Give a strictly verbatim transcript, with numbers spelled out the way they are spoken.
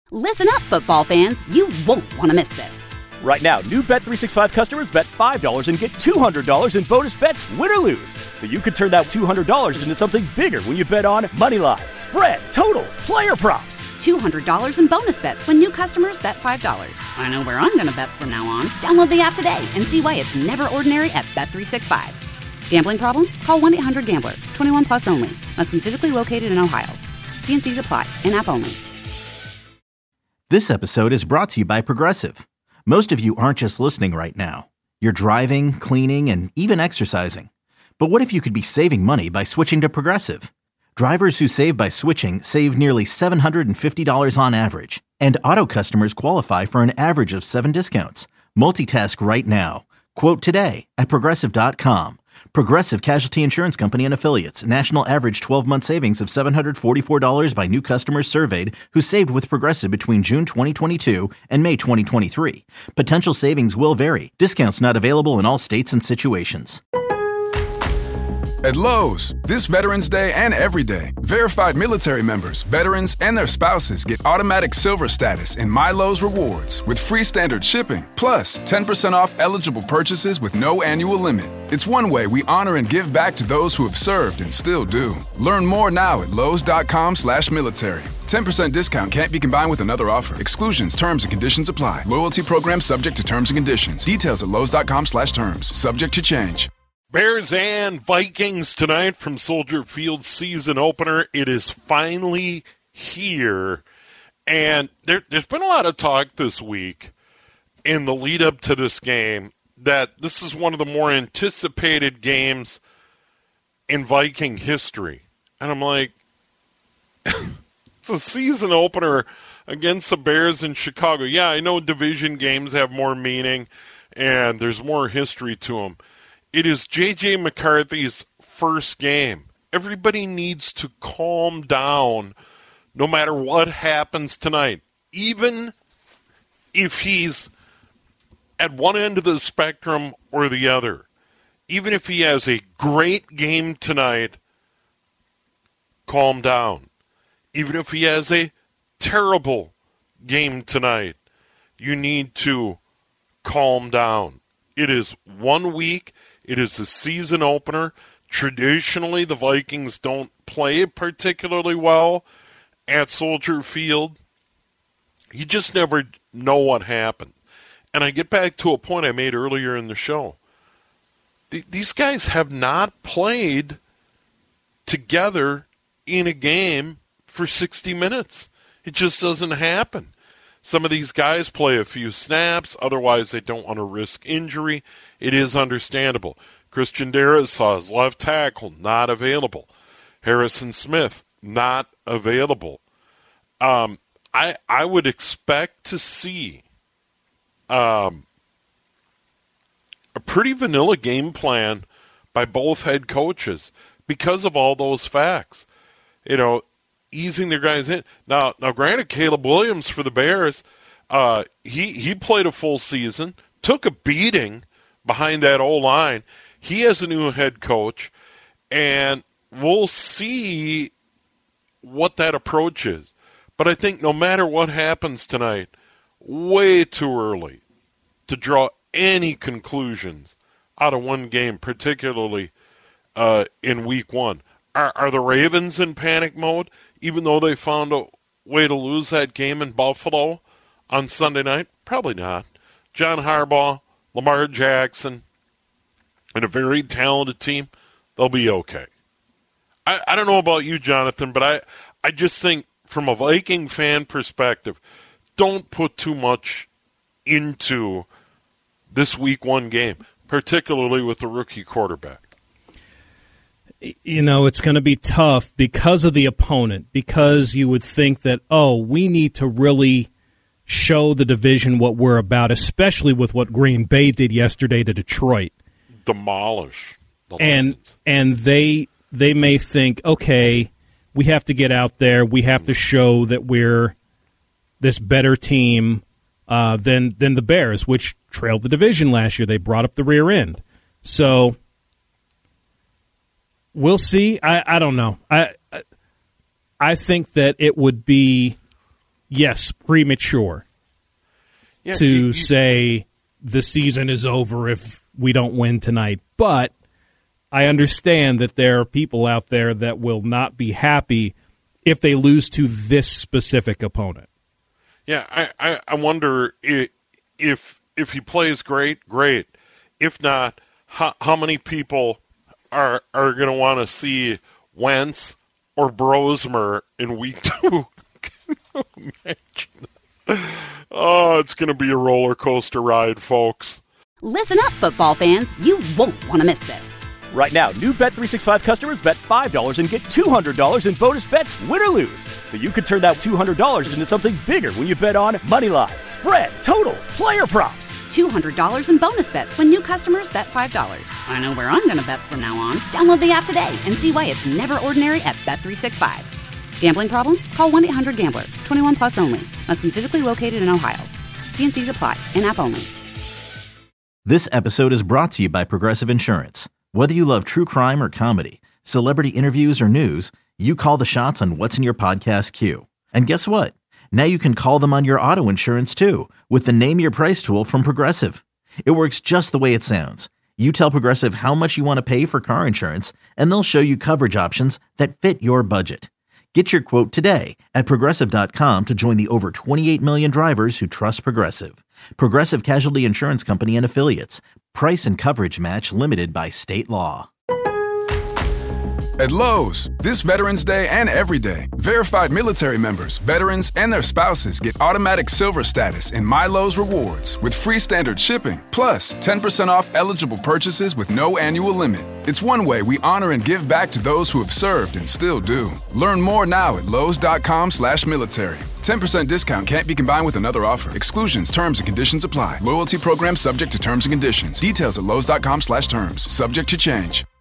Listen up, football fans. You won't want to miss this. Right now, new Bet three sixty-five customers bet five dollars and get two hundred dollars in bonus bets, win or lose. So you could turn that two hundred dollars into something bigger when you bet on money line, spread, totals, player props. two hundred dollars in bonus bets when new customers bet five dollars. I know where I'm going to bet from now on. Download the app today and see why it's never ordinary at Bet three sixty-five. Gambling problem? Call one eight hundred gambler. twenty-one plus only. Must be physically located in Ohio. T and C's apply. In-app only. This episode is brought to you by Progressive. Most of you aren't just listening right now. You're driving, cleaning, and even exercising. But what if you could be saving money by switching to Progressive? Drivers who save by switching save nearly seven hundred fifty dollars on average. And auto customers qualify for an average of seven discounts. Multitask right now. Quote today at Progressive dot com. Progressive Casualty Insurance Company and Affiliates. National average twelve-month savings of seven hundred forty-four dollars by new customers surveyed who saved with Progressive between June twenty twenty-two and May twenty twenty-three. Potential savings will vary. Discounts not available in all states and situations. At Lowe's, this Veterans Day and every day, verified military members, veterans, and their spouses get automatic silver status in My Lowe's Rewards with free standard shipping, plus ten percent off eligible purchases with no annual limit. It's one way we honor and give back to those who have served and still do. Learn more now at Lowe's.com slash military. ten percent discount can't be combined with another offer. Exclusions, terms, and conditions apply. Loyalty program subject to terms and conditions. Details at Lowe's.com slash terms. Subject to change. Bears and Vikings tonight from Soldier Field season opener. It is finally here. And there, there's been a lot of talk this week in the lead up to this game that this is one of the more anticipated games in Viking history. And I'm like, it's a season opener against the Bears in Chicago. Yeah, I know division games have more meaning and there's more history to them. It is J J McCarthy's first game. Everybody needs to calm down no matter what happens tonight. Even if he's at one end of the spectrum or the other. Even if he has a great game tonight, calm down. Even if he has a terrible game tonight, you need to calm down. It is one week. It is the season opener. Traditionally, the Vikings don't play particularly well at Soldier Field. You just never know what happened. And I get back to a point I made earlier in the show. Th- these guys have not played together in a game for sixty minutes. It just doesn't happen. Some of these guys play a few snaps. Otherwise, they don't want to risk injury. It is understandable. Christian Darrisaw, left tackle, not available. Harrison Smith, not available. Um, I I would expect to see um, a pretty vanilla game plan by both head coaches because of all those facts. You know, easing their guys in. Now, now, granted, Caleb Williams for the Bears, uh, he he played a full season, took a beating behind that O-line. He has a new head coach, and we'll see what that approach is. But I think no matter what happens tonight, way too early to draw any conclusions out of one game, particularly uh, in week one. Are, are the Ravens in panic mode, even though they found a way to lose that game in Buffalo on Sunday night? Probably not. John Harbaugh, Lamar Jackson, and a very talented team, they'll be okay. I, I don't know about you, Jonathan, but I, I just think from a Viking fan perspective, don't put too much into this week one game, particularly with the rookie quarterback. You know, it's going to be tough because of the opponent, because you would think that, oh, we need to really show the division what we're about, especially with what Green Bay did yesterday to Detroit. Demolish the and Lions. and they they may think, okay, we have to get out there, we have to show that we're this better team uh, than than the Bears, which trailed the division last year. They brought up the rear end, so we'll see. I, I don't know. I I think that it would be yes, premature Yeah, to you- you- say the season is over if we don't win tonight. But I understand that there are people out there that will not be happy if they lose to this specific opponent. Yeah, I, I, I wonder if, if if he plays great, great. If not, how, how many people are are going to want to see Wentz or Brosmer in week two? Can you imagine? Oh, it's going to be a roller coaster ride, folks. Listen up, football fans. You won't want to miss this. Right now, new Bet three sixty-five customers bet five dollars and get two hundred dollars in bonus bets, win or lose. So you could turn that two hundred dollars into something bigger when you bet on money line, spread, totals, player props. two hundred dollars in bonus bets when new customers bet five dollars. I know where I'm going to bet from now on. Download the app today and see why it's never ordinary at Bet three sixty-five. Gambling problem? Call one eight hundred gambler. twenty-one plus only. Must be physically located in Ohio. T N Cs apply. In-app only. This episode is brought to you by Progressive Insurance. Whether you love true crime or comedy, celebrity interviews or news, you call the shots on what's in your podcast queue. And guess what? Now you can call them on your auto insurance too with the Name Your Price tool from Progressive. It works just the way it sounds. You tell Progressive how much you want to pay for car insurance, and they'll show you coverage options that fit your budget. Get your quote today at Progressive dot com to join the over twenty-eight million drivers who trust Progressive. Progressive Casualty Insurance Company and Affiliates. Price and coverage match limited by state law. At Lowe's, this Veterans Day and every day, verified military members, veterans, and their spouses get automatic silver status in My Lowe's Rewards with free standard shipping, plus ten percent off eligible purchases with no annual limit. It's one way we honor and give back to those who have served and still do. Learn more now at Lowe's.com slash military. ten percent discount can't be combined with another offer. Exclusions, terms, and conditions apply. Loyalty program subject to terms and conditions. Details at Lowe's.com slash terms. Subject to change.